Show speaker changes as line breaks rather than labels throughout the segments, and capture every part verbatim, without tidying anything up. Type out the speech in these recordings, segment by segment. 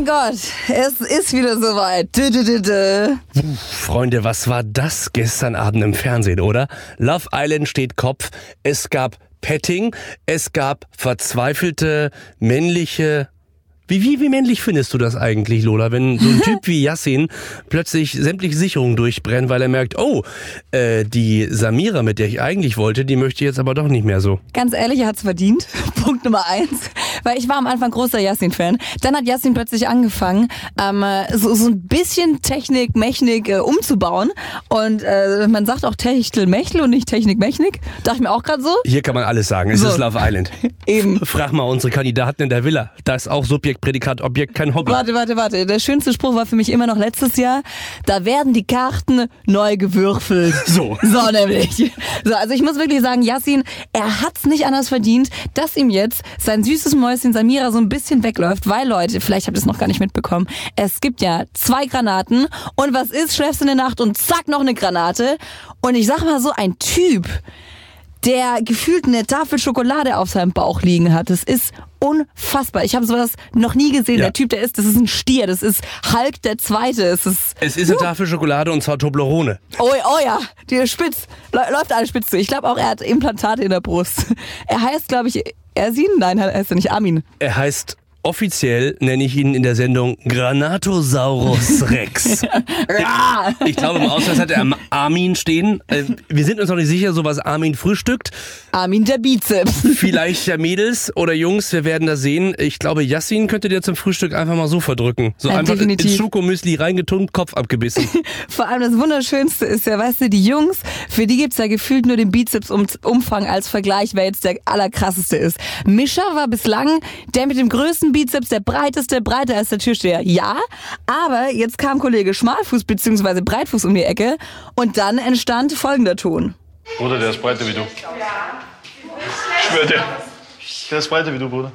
mein Gott, es ist wieder soweit. Dö, dö, dö, dö.
Puh, Freunde, was war das gestern Abend im Fernsehen, oder? Love Island steht Kopf. Es gab Petting, es gab verzweifelte männliche... Wie, wie, wie männlich findest du das eigentlich, Lola, wenn so ein Typ wie Yassin plötzlich sämtliche Sicherungen durchbrennt, weil er merkt, oh, äh, die Samira, mit der ich eigentlich wollte, die möchte jetzt aber doch nicht mehr so.
Ganz ehrlich, er hat's verdient. Punkt Nummer eins. Weil ich war am Anfang großer Yassin-Fan. Dann hat Yassin plötzlich angefangen, ähm, so, so ein bisschen Technik, Mechnik äh, umzubauen. Und äh, man sagt auch Techtel-Mechtel und nicht Technik-Mechnik. Dachte ich mir auch gerade so.
Hier kann man alles sagen, es
So.
ist Love Island.
Eben.
Frag mal unsere Kandidaten in der Villa. Da ist auch Subjekt, Prädikat, Objekt, kein Hobby.
Warte, warte, warte. Der schönste Spruch war für mich immer noch letztes Jahr. Da werden die Karten neu gewürfelt.
So.
So nämlich. So, also ich muss wirklich sagen, Yassin, er hat's nicht anders verdient, dass ihm jetzt sein süßes Mäuschen Samira so ein bisschen wegläuft. Weil, Leute, vielleicht habt ihr es noch gar nicht mitbekommen, es gibt ja zwei Granaten. Und was ist? Schläfst in der Nacht und zack, noch eine Granate. Und ich sag mal so, ein Typ, der gefühlt eine Tafel Schokolade auf seinem Bauch liegen hat. Das ist unfassbar. Ich habe sowas noch nie gesehen.
Ja.
Der Typ, der ist, das ist ein Stier. Das ist Hulk der Zweite. Es ist,
Es ist eine Tafel Schokolade und zwar Toblerone.
oh, oh ja, die spitz. Läuft alles spitz zu. Ich glaube auch, er hat Implantate in der Brust. Er heißt, glaube ich, Ersin? Nein, er heißt er nicht Armin.
Er heißt, offiziell nenne ich ihn in der Sendung Granatosaurus Rex.
Ja.
Ich glaube, im Ausweis hat er Armin stehen. Äh, Wir sind uns noch nicht sicher, so was Armin frühstückt.
Armin der Bizeps.
Vielleicht ja Mädels oder Jungs, wir werden das sehen. Ich glaube, Yassin könnte dir zum Frühstück einfach mal so verdrücken. So
Ja,
einfach
definitiv.
ins Schokomüsli reingetunkt, Kopf abgebissen.
Vor allem das Wunderschönste ist ja, weißt du, die Jungs, für die gibt's ja gefühlt nur den Bizepsumfang als Vergleich, wer jetzt der allerkrasseste ist. Mischa war bislang der mit dem größten Bizeps, der breiteste, breiter als der Türsteher. Ja, aber jetzt kam Kollege Schmalfuß bzw. Breitfuß um die Ecke und dann entstand folgender Ton.
Bruder, der ist breiter wie du. Ich schwör dir. Der ist breiter wie du, Bruder.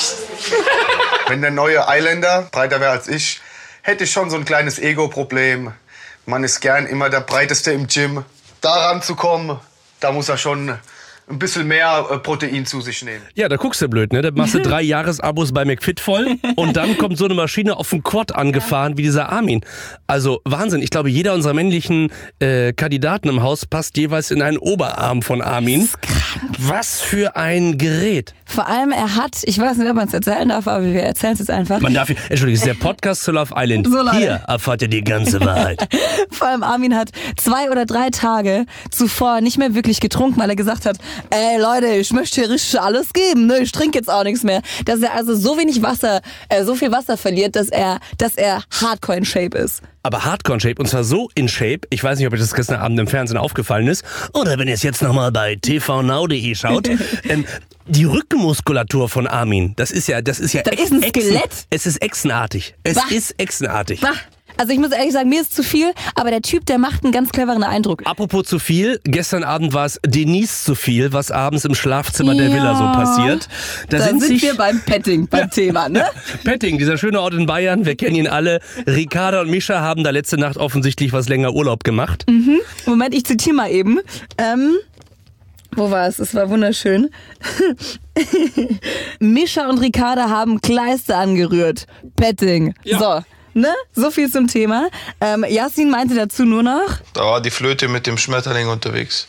Wenn der neue Islander breiter wäre als ich, hätte ich schon so ein kleines Ego-Problem. Man ist gern immer der Breiteste im Gym. Da ranzukommen, da muss er schon ein bisschen mehr äh, Protein zu sich nehmen.
Ja, da guckst du blöd, ne? Da machst du drei Jahresabos bei McFit voll und dann kommt so eine Maschine auf den Quad angefahren wie dieser Armin. Also Wahnsinn. Ich glaube, jeder unserer männlichen äh, Kandidaten im Haus passt jeweils in einen Oberarm von Armin. Was für ein Gerät.
Vor allem, er hat, ich weiß nicht, ob man es erzählen darf, aber wir erzählen es jetzt einfach.
Man darf, Entschuldigung, es ist der Podcast zu Love Island.
So, Leute.
Hier erfahrt ihr die ganze Wahrheit.
Vor allem Armin hat zwei oder drei Tage zuvor nicht mehr wirklich getrunken, weil er gesagt hat, ey Leute, ich möchte hier richtig alles geben, ne? Ich trinke jetzt auch nichts mehr. Dass er also so wenig Wasser, äh, so viel Wasser verliert, dass er, dass er hardcore in Shape ist.
Aber Hardcore in Shape, und zwar so in Shape, ich weiß nicht, ob euch das gestern Abend im Fernsehen aufgefallen ist, oder wenn ihr es jetzt nochmal bei t v now punkt de schaut, ähm, die Rückenmuskulatur von Armin, das ist ja, das ist ja...
Das ist ein
Echsen-
Skelett?
Es ist echsenartig. Es
Bah.
ist echsenartig.
Bah. Also ich muss ehrlich sagen, mir ist zu viel, aber der Typ, der macht einen ganz cleveren Eindruck.
Apropos zu viel, gestern Abend war es Denise zu viel, was abends im Schlafzimmer der
Ja.
Villa so passiert.
Da sind,
sich
wir beim Petting, beim Thema, ne?
Petting, dieser schöne Ort in Bayern, wir kennen ihn alle. Ricarda und Mischa haben da letzte Nacht offensichtlich was länger Urlaub gemacht.
Moment, ich zitiere mal eben. Ähm, wo war es? Es war wunderschön. Mischa und Ricarda haben Kleister angerührt. Petting.
Ja.
So. Ne? So viel zum Thema. Ähm, Yassin meinte dazu nur noch.
Da war die Flöte mit dem Schmetterling unterwegs.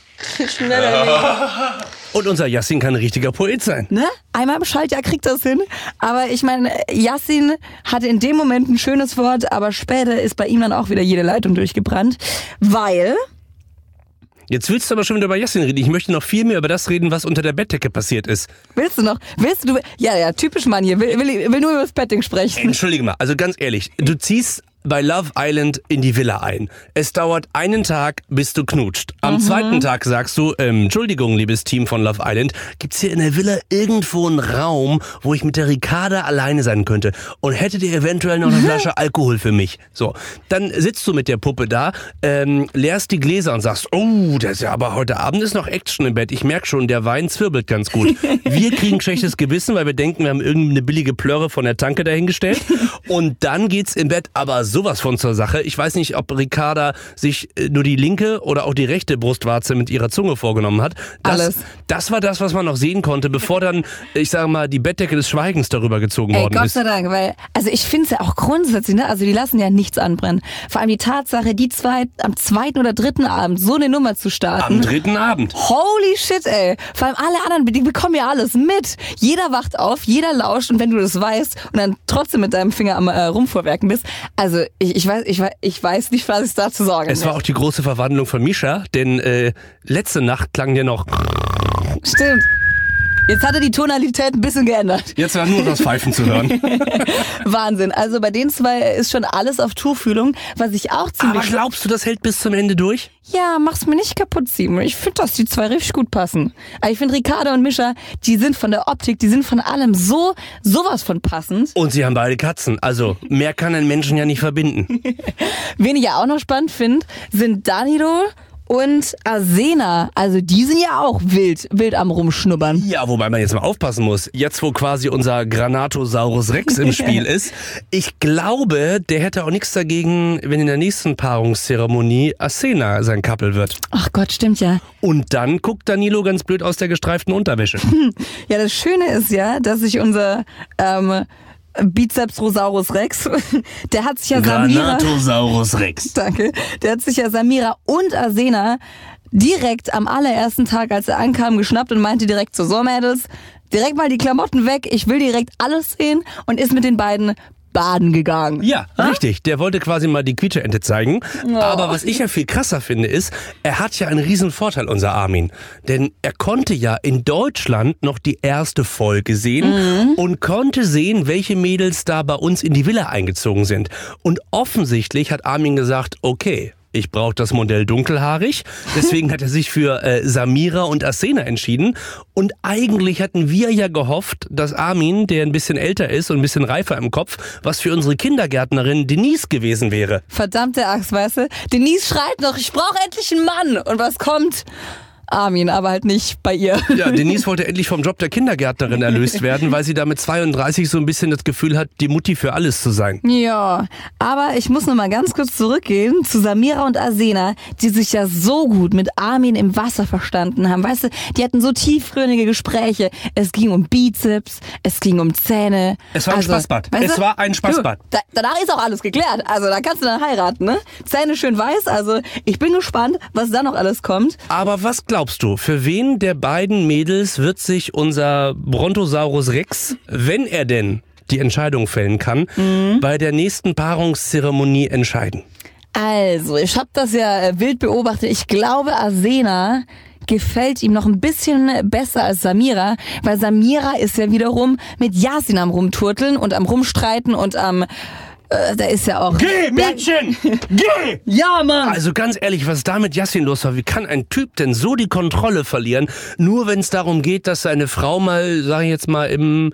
Und unser Yassin kann ein richtiger Poet sein.
Ne? Einmal im Schaltjahr kriegt das hin. Aber ich meine, Yassin hatte in dem Moment ein schönes Wort, aber später ist bei ihm dann auch wieder jede Leitung durchgebrannt. Weil...
Jetzt willst du aber schon wieder über Yassin reden. Ich möchte noch viel mehr über das reden, was unter der Bettdecke passiert ist.
Willst du noch? Willst du? Ja, ja, typisch Mann hier. Will, will, will nur über das Petting sprechen.
Entschuldige mal, also ganz ehrlich, du ziehst bei Love Island in die Villa ein. Es dauert einen Tag, bis du knutscht. Am
Mhm.
zweiten Tag sagst du, ähm, Entschuldigung, liebes Team von Love Island, gibt's hier in der Villa irgendwo einen Raum, wo ich mit der Ricarda alleine sein könnte? Und hättet ihr eventuell noch eine Flasche Alkohol für mich? So, dann sitzt du mit der Puppe da, ähm, leerst die Gläser und sagst, oh, das ist ja aber heute Abend ist noch Action im Bett. Ich merk schon, der Wein zwirbelt ganz gut. Wir kriegen schlechtes Gewissen, weil wir denken, wir haben irgendeine billige Plörre von der Tanke dahingestellt. Und dann geht's im Bett aber so sowas von zur Sache. Ich weiß nicht, ob Ricarda sich nur die linke oder auch die rechte Brustwarze mit ihrer Zunge vorgenommen hat. Das,
Alles.
Das war das, was man noch sehen konnte, bevor dann, ich sage mal, die Bettdecke des Schweigens darüber gezogen
Ey,
worden
Gott
ist.
sei Dank, weil, also ich finde es ja auch grundsätzlich, ne, also die lassen ja nichts anbrennen. Vor allem die Tatsache, die zwei, am zweiten oder dritten Abend so eine Nummer zu starten.
Am dritten Abend.
Holy shit, ey. Vor allem alle anderen, die bekommen ja alles mit. Jeder wacht auf, jeder lauscht und wenn du das weißt und dann trotzdem mit deinem Finger am äh, Rumvorwerken bist, also ich, ich, weiß, ich, ich weiß nicht, was ich dazu sagen
Es war auch die große Verwandlung von Mischa, denn äh, letzte Nacht klang der noch.
Stimmt. Jetzt hat er die Tonalität ein bisschen geändert.
Jetzt war nur das Pfeifen zu hören.
Wahnsinn. Also bei den zwei ist schon alles auf Tuchfühlung, was ich auch ziemlich...
Aber glaubst du, das hält bis zum Ende durch?
Ja, mach's mir nicht kaputt, Simon. Ich finde, dass die zwei richtig gut passen. Aber ich finde, Ricarda und Mischa, die sind von der Optik, die sind von allem so, sowas von passend.
Und sie haben beide Katzen. Also mehr kann ein Menschen ja nicht verbinden.
Wen ich ja auch noch spannend finde, sind Danilo und Arsena. Also die sind ja auch wild, wild am Rumschnuppern.
Ja, wobei man jetzt mal aufpassen muss. Jetzt, wo quasi unser Granatosaurus Rex im Spiel ist, ich glaube, der hätte auch nichts dagegen, wenn in der nächsten Paarungszeremonie Arsena sein Couple wird.
Ach Gott, stimmt ja.
Und dann guckt Danilo ganz blöd aus der gestreiften Unterwäsche.
Ja, das Schöne ist ja, dass sich unser ähm, Bizepsrosaurus Rex, der hat sich ja Samira...
Granatosaurus Rex.
Danke. Der hat sich ja Samira und Arsena direkt am allerersten Tag, als er ankam, geschnappt und meinte direkt so, so Mädels, direkt mal die Klamotten weg, ich will direkt alles sehen und ist mit den beiden baden gegangen.
Ja, ha? Richtig. Der wollte quasi mal die Quietscheente zeigen. Oh. Aber was ich ja viel krasser finde, ist, er hat ja einen riesen Vorteil, unser Armin. Denn er konnte ja in Deutschland noch die erste Folge sehen mhm. und konnte sehen, welche Mädels da bei uns in die Villa eingezogen sind. Und offensichtlich hat Armin gesagt, okay, ich brauche das Modell dunkelhaarig. Deswegen hat er sich für äh, Samira und Arsena entschieden. Und eigentlich hatten wir ja gehofft, dass Armin, der ein bisschen älter ist und ein bisschen reifer im Kopf, was für unsere Kindergärtnerin Denise gewesen wäre.
Verdammte Axt, weißt du? Denise schreit noch, ich brauche endlich einen Mann. Und was kommt? Armin, aber halt nicht bei ihr.
Ja, Denise wollte endlich vom Job der Kindergärtnerin erlöst werden, weil sie da mit zweiunddreißig so ein bisschen das Gefühl hat, die Mutti für alles zu sein.
Ja, aber ich muss noch mal ganz kurz zurückgehen zu Samira und Arsena, die sich ja so gut mit Armin im Wasser verstanden haben. Weißt du, die hatten so tiefgründige Gespräche. Es ging um Bizeps, es ging um Zähne.
Es war ein
also,
Spaßbad.
Weißt du,
es war ein Spaßbad.
Du, da, danach ist auch alles geklärt. Also da kannst du dann heiraten, ne? Zähne schön weiß. Also ich bin gespannt, was da noch alles kommt.
Aber was glaubst du, für wen der beiden Mädels wird sich unser Brontosaurus Rex, wenn er denn die Entscheidung fällen kann, mhm. bei der nächsten Paarungszeremonie entscheiden?
Also, ich habe das ja wild beobachtet. Ich glaube, Arsena gefällt ihm noch ein bisschen besser als Samira, weil Samira ist ja wiederum mit Yasin am Rumturteln und am Rumstreiten und am... Äh, da ist ja auch...
Geh, Mädchen! Geh!
Ja, Mann!
Also ganz ehrlich, was da mit Yasin los war, wie kann ein Typ denn so die Kontrolle verlieren, nur wenn es darum geht, dass seine Frau mal, sag ich jetzt mal, im...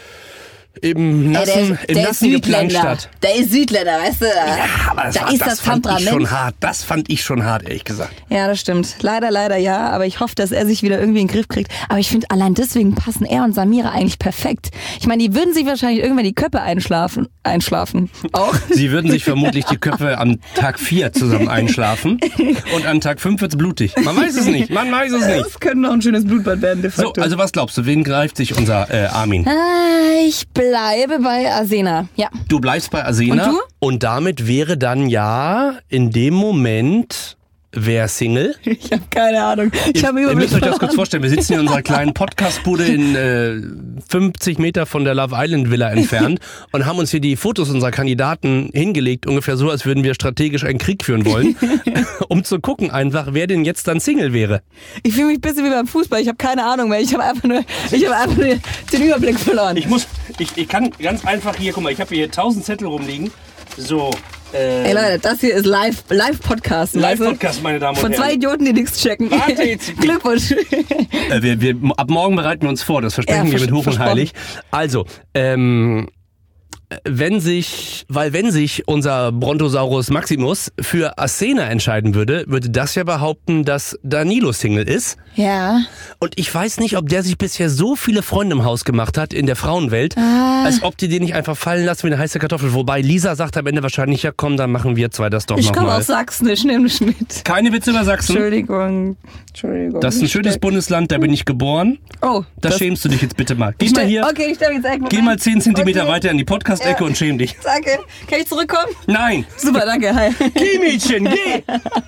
Im nassen,
ja, der,
im
der
nassen geplanscht hat.
Der ist Südländer, weißt du?
Ja, aber das,
da
war,
ist
das,
das
fand ich
Temperament.
schon hart. Das fand ich schon hart, ehrlich gesagt.
Ja, das stimmt. Leider, leider ja. Aber ich hoffe, dass er sich wieder irgendwie in den Griff kriegt. Aber ich finde, allein deswegen passen er und Samira eigentlich perfekt. Ich meine, die würden sich wahrscheinlich irgendwann die Köpfe einschlafen. Einschlafen. Auch.
Sie würden sich vermutlich die Köpfe am Tag vier zusammen einschlafen. Und an Tag fünf wird's blutig. Man weiß es nicht. Man weiß es nicht.
Das könnte noch ein schönes Blutbad werden, de facto.
So, also was glaubst du? Wen greift sich unser äh, Armin?
Ah, ich bleibe bei Arsena, ja.
Du bleibst bei Arsena.
Und du?
Und damit wäre dann ja in dem Moment wer Single?
Ich habe keine Ahnung. Ich
ihr,
habe
ihr müsst euch das
verloren.
kurz vorstellen. Wir sitzen in unserer kleinen Podcastbude in äh, fünfzig Meter von der Love Island Villa entfernt und haben uns hier die Fotos unserer Kandidaten hingelegt, ungefähr so, als würden wir strategisch einen Krieg führen wollen, um zu gucken einfach, wer denn jetzt dann Single wäre.
Ich fühle mich ein bisschen wie beim Fußball. Ich habe keine Ahnung mehr. Ich habe einfach nur, ich habe einfach nur den Überblick verloren.
Ich muss, ich, ich kann ganz einfach hier, guck mal, ich habe hier tausend Zettel rumliegen. So.
Ey Leute, das hier ist Live, Live-Podcast.
Live-Podcast, meine Damen und
Von
Herren.
zwei Idioten, die nichts checken.
Warte jetzt.
Glückwunsch.
Äh, wir, wir, ab morgen bereiten wir uns vor, das versprechen
Ja,
wir mit Hoch und
versprochen.
Heilig. Also, ähm, wenn sich, weil wenn sich unser Brontosaurus Maximus für Asena entscheiden würde, würde das ja behaupten, dass Danilo Single ist.
Ja.
Und ich weiß nicht, ob der sich bisher so viele Freunde im Haus gemacht hat in der Frauenwelt, ah. als ob die den nicht einfach fallen lassen wie eine heiße Kartoffel. Wobei Lisa sagt am Ende wahrscheinlich, ja komm, dann machen wir zwei das doch nochmal.
Ich komme aus Sachsen, ich nehme dich mit.
Keine Witze über Sachsen?
Entschuldigung. Entschuldigung.
Das ist ein schönes Bundesland, da bin ich geboren.
Oh.
Da schämst du dich jetzt bitte mal. Geh mal hier.
Okay, ich stelle jetzt
Geh mal zehn Zentimeter okay. weiter in die Podcast-Ecke ja. und schäm dich.
Danke. Kann ich zurückkommen?
Nein.
Super, danke. Hi.
Geh, Mädchen, geh.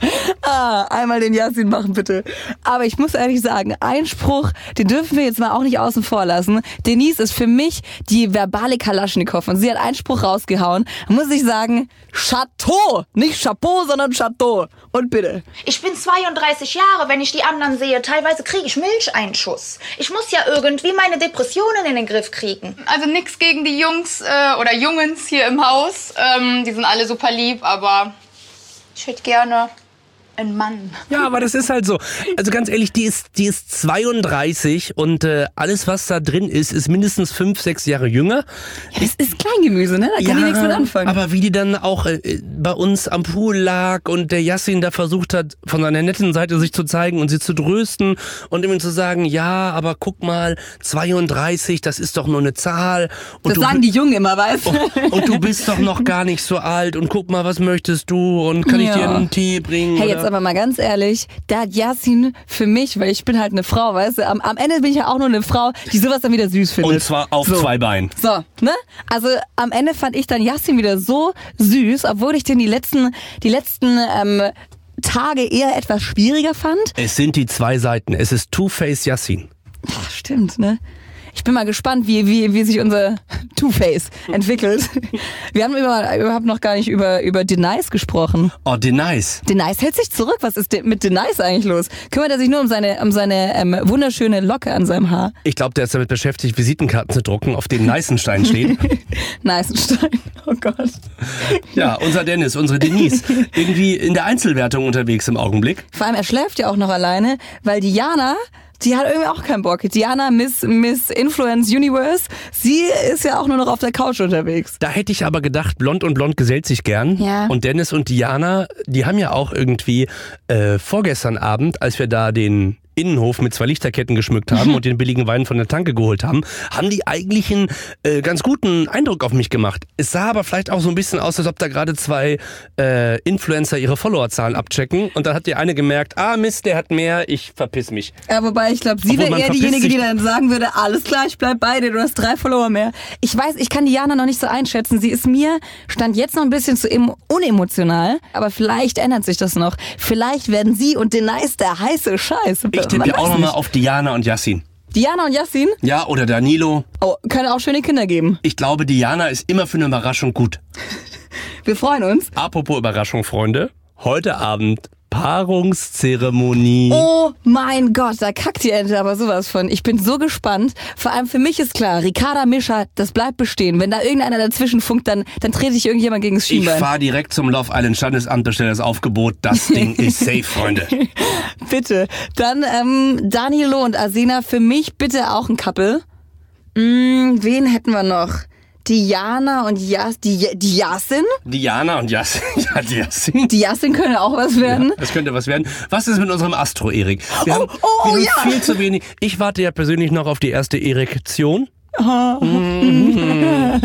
ah, einmal den Yasin machen, bitte. Aber ich muss ehrlich sagen, ein Spruch, den dürfen wir jetzt mal auch nicht außen vor lassen. Denise ist für mich die verbale Kalaschnikow und sie hat einen Spruch rausgehauen. Da muss ich sagen, Chateau. Nicht Chapeau, sondern Chateau. Und bitte.
Ich bin zweiunddreißig Jahre, wenn ich die anderen sehe. Teilweise kriege ich Milcheinschuss. Ich muss ja irgendwie meine Depressionen in den Griff kriegen.
Also nix gegen die Jungs äh, oder Jungens hier im Haus. Ähm, die sind alle super lieb, aber ich hätte gerne einen Mann.
Ja, aber das ist halt so. Also ganz ehrlich, die ist, die ist zweiunddreißig und äh, alles, was da drin ist, ist mindestens fünf, sechs Jahre jünger.
Ja, das ist Kleingemüse, ne? Da kann ja, die nichts mit anfangen.
Aber wie die dann auch äh, bei uns am Pool lag und der Yasin da versucht hat, von seiner netten Seite sich zu zeigen und sie zu trösten und ihm zu sagen, ja, aber guck mal, zweiunddreißig, das ist doch nur eine Zahl. Und
das
du,
sagen die Jungen immer, weißt du?
Und, und du bist doch noch gar nicht so alt und guck mal, was möchtest du und kann ja. ich dir einen Tee bringen?
Hey,
oder?
Jetzt aber mal ganz ehrlich, da hat Yasin für mich, weil ich bin halt eine Frau, weißt du, am, am Ende bin ich ja auch nur eine Frau, die sowas dann wieder süß findet.
Und zwar auf
so.
zwei Beinen.
So, ne? Also am Ende fand ich dann Yasin wieder so süß, obwohl ich den die letzten, die letzten ähm, Tage eher etwas schwieriger fand.
Es sind die zwei Seiten. Es ist Two-Face Yasin.
Ach, stimmt, ne? Ich bin mal gespannt, wie, wie, wie sich unser Two-Face entwickelt. Wir haben über, überhaupt noch gar nicht über, über Denice gesprochen.
Oh, Denice.
Denice hält sich zurück. Was ist mit Denice eigentlich los? Kümmert er sich nur um seine, um seine ähm, wunderschöne Locke an seinem Haar?
Ich glaube, der ist damit beschäftigt, Visitenkarten zu drucken, auf denen Neißenstein steht.
Neißenstein, oh Gott.
Ja, unser Dennis, unsere Denise. Irgendwie in der Einzelwertung unterwegs im Augenblick.
Vor allem, er schläft ja auch noch alleine, weil Diana... Die hat irgendwie auch keinen Bock. Diana, Miss, Miss Influence Universe, sie ist ja auch nur noch auf der Couch unterwegs.
Da hätte ich aber gedacht, Blond und Blond gesellt sich gern.
Ja.
Und Dennis und Diana, die haben ja auch irgendwie äh, vorgestern Abend, als wir da den Innenhof mit zwei Lichterketten geschmückt haben und den billigen Wein von der Tanke geholt haben, haben die eigentlich einen äh, ganz guten Eindruck auf mich gemacht. Es sah aber vielleicht auch so ein bisschen aus, als ob da gerade zwei äh, Influencer ihre Followerzahlen abchecken und dann hat die eine gemerkt, ah Mist, der hat mehr, ich verpiss mich.
Ja, wobei ich glaube, sie wäre eher diejenige, die dann sagen würde, alles klar, ich bleib bei dir, du hast drei Follower mehr. Ich weiß, ich kann Diana noch nicht so einschätzen. Sie ist mir, stand jetzt noch ein bisschen zu unemotional, aber vielleicht ändert sich das noch. Vielleicht werden sie und Denice der heiße Scheiß.
Ich tippe ja auch nochmal auf Diana und Yasin.
Diana und Yasin?
Ja, oder Danilo.
Oh, können auch schöne Kinder geben.
Ich glaube, Diana ist immer für eine Überraschung gut.
Wir freuen uns.
Apropos Überraschung, Freunde. Heute Abend Paarungszeremonie.
Oh mein Gott, da kackt die Ente aber sowas von. Ich bin so gespannt. Vor allem für mich ist klar, Ricarda Mischa, das bleibt bestehen. Wenn da irgendeiner dazwischen funkt, dann, dann trete ich irgendjemand gegen das Schienbein.
Ich fahre direkt zum Love Island Standesamt, bestelle das Aufgebot. Das Ding ist safe, Freunde.
Bitte. Dann ähm, Danilo und Asena, für mich bitte auch ein Couple. Mm, wen hätten wir noch? Diana und Jas, die, die Yasin?
Diana und Yasin. Ja, die Yasin.
Die Yasin können auch was werden.
Ja, das könnte was werden. Was ist mit unserem Astro, Erik? Wir
oh,
haben,
oh,
wir
ja.
haben viel zu wenig. Ich warte ja persönlich noch auf die erste Erektion.
Oh. Mhm.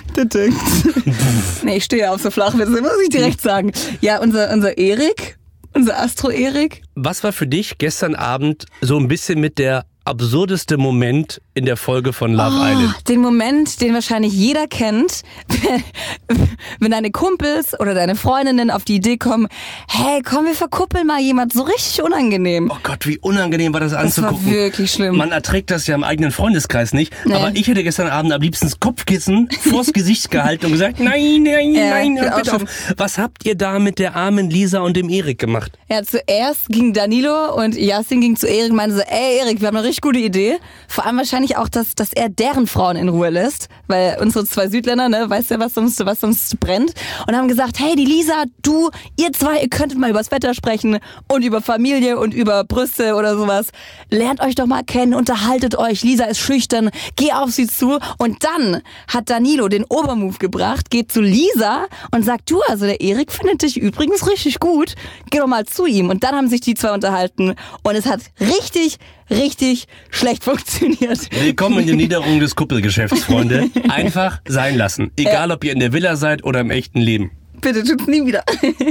Nee, ich stehe auf so Flachwitze, muss ich direkt sagen. Ja, unser, unser Erik, unser Astro-Erik.
Was war für dich gestern Abend so ein bisschen mit der absurdeste Moment in der Folge von Love
oh,
Island?
Den Moment, den wahrscheinlich jeder kennt, wenn deine Kumpels oder deine Freundinnen auf die Idee kommen, hey, komm, wir verkuppeln mal jemand, so richtig unangenehm.
Oh Gott, wie unangenehm war das anzugucken.
Das war wirklich schlimm.
Man erträgt das ja im eigenen Freundeskreis nicht,
nee.
aber ich hätte gestern Abend am liebsten das Kopfkissen vors Gesicht gehalten und gesagt, nein, nein,
ja,
nein, hör bitte auf. Was habt ihr da mit der armen Lisa und dem Erik gemacht?
Ja, zuerst ging Danilo und Yasin ging zu Erik und meinte so, ey Erik, wir haben eine richtig gute Idee. Vor allem wahrscheinlich auch, dass, dass er deren Frauen in Ruhe lässt. Weil unsere zwei Südländer, ne, weißt ja, was uns, was uns brennt. Und haben gesagt, hey, die Lisa, du, ihr zwei, ihr könntet mal übers Wetter sprechen und über Familie und über Brüste oder sowas. Lernt euch doch mal kennen, unterhaltet euch. Lisa ist schüchtern, geh auf sie zu. Und dann hat Danilo den Obermove gebracht, geht zu Lisa und sagt, du, also der Erik findet dich übrigens richtig gut. Geh doch mal zu ihm. Und dann haben sich die zwei unterhalten und es hat richtig, richtig schlecht funktioniert.
Willkommen in der Niederung des Kuppelgeschäfts, Freunde. Einfach sein lassen. Egal, ob ihr in der Villa seid oder im echten Leben.
Bitte tut's nie wieder.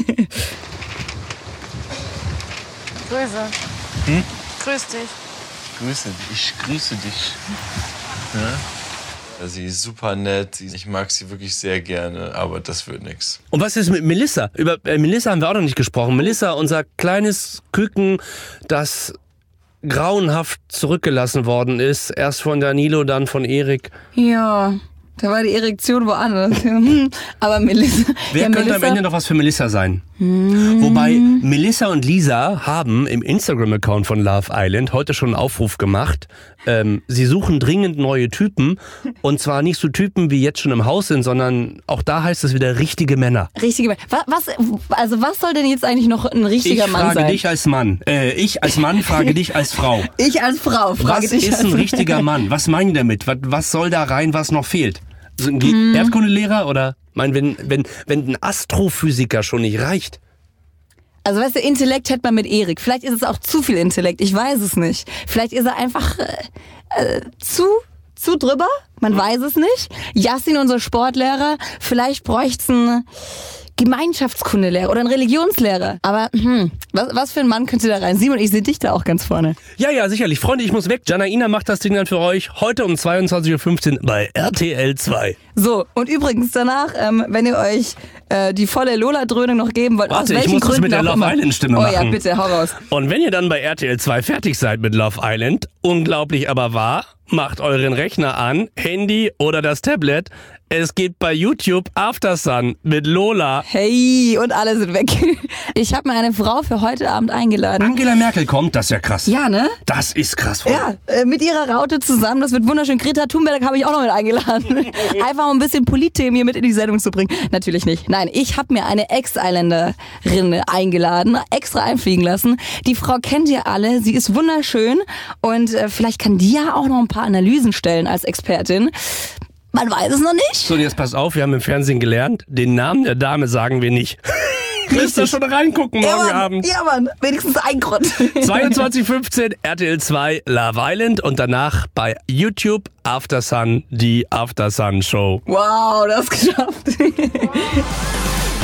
Grüße.
Hm?
Grüß dich.
Grüße dich. Ich grüße dich. Ja?
Sie ist super nett. Ich mag sie wirklich sehr gerne, aber das wird nix.
Und was ist mit Melissa? Über äh, Melissa haben wir auch noch nicht gesprochen. Melissa, unser kleines Küken, das grauenhaft zurückgelassen worden ist. Erst von Danilo, dann von Erik.
Ja, da war die Erektion woanders. Aber Melissa...
Wer
ja,
könnte
Melissa,
am Ende noch was für Melissa sein?
Hm.
Wobei Melissa und Lisa haben im Instagram-Account von Love Island heute schon einen Aufruf gemacht. Ähm, sie suchen dringend neue Typen. Und zwar nicht so Typen, wie jetzt schon im Haus sind, sondern auch da heißt es wieder richtige Männer.
Richtige Männer. Was, was, also was soll denn jetzt eigentlich noch ein richtiger
ich
Mann sein?
Ich frage dich als Mann. Äh, ich als Mann frage dich als Frau.
Ich als Frau frage
was
dich
ist
als
ein richtiger Mann? Was meinen die damit? Was, was soll da rein, was noch fehlt? So ein hm. Erdkundelehrer oder? Ich meine, wenn, wenn, wenn ein Astrophysiker schon nicht reicht.
Also weißt du, Intellekt hätte man mit Erik. Vielleicht ist es auch zu viel Intellekt, ich weiß es nicht. Vielleicht ist er einfach äh, äh, zu, zu drüber, man weiß es nicht. Yassin, unser Sportlehrer, vielleicht bräuchte es einen Gemeinschaftskundelehrer oder einen Religionslehrer. Aber hm, was, was für ein Mann könnte da rein? Simon, ich sehe dich da auch ganz vorne.
Ja, ja, sicherlich. Freunde, ich muss weg. Janaina macht das Ding dann für euch heute um zweiundzwanzig Uhr fünfzehn bei R T L zwei.
So, und übrigens danach, ähm, wenn ihr euch äh, die volle Lola-Dröhnung noch geben wollt,
Warte,
aus welchen
ich muss
Gründen
das mit der
auch
Love
immer.
Island Stimme
oh,
machen.
Oh ja, bitte, hau raus.
Und wenn ihr dann bei R T L zwei fertig seid mit Love Island, unglaublich aber wahr, macht euren Rechner an, Handy oder das Tablet. Es geht bei YouTube Aftersun mit Lola.
Hey, und alle sind weg. Ich habe mir eine Frau für heute Abend eingeladen.
Angela Merkel kommt, das ist ja krass.
Ja, ne?
Das ist krass. Freunde.
Ja, äh, mit ihrer Raute zusammen, das wird wunderschön. Greta Thunberg habe ich auch noch mit eingeladen. Einfach um ein bisschen Politthemen hier mit in die Sendung zu bringen. Natürlich nicht. Nein, ich habe mir eine Ex-Isländerin eingeladen, extra einfliegen lassen. Die Frau kennt ihr alle, sie ist wunderschön und äh, vielleicht kann die ja auch noch ein paar Analysen stellen als Expertin. Man weiß es noch nicht.
So, jetzt pass auf, wir haben im Fernsehen gelernt, den Namen der Dame sagen wir nicht. Müsst ihr schon reingucken morgen
ja, Mann,
Abend.
Ja, Mann, wenigstens ein Grund.
zweiundzwanzig Uhr fünfzehn R T L zwei Love Island und danach bei YouTube Aftersun, die Aftersun Show.
Wow, das geschafft.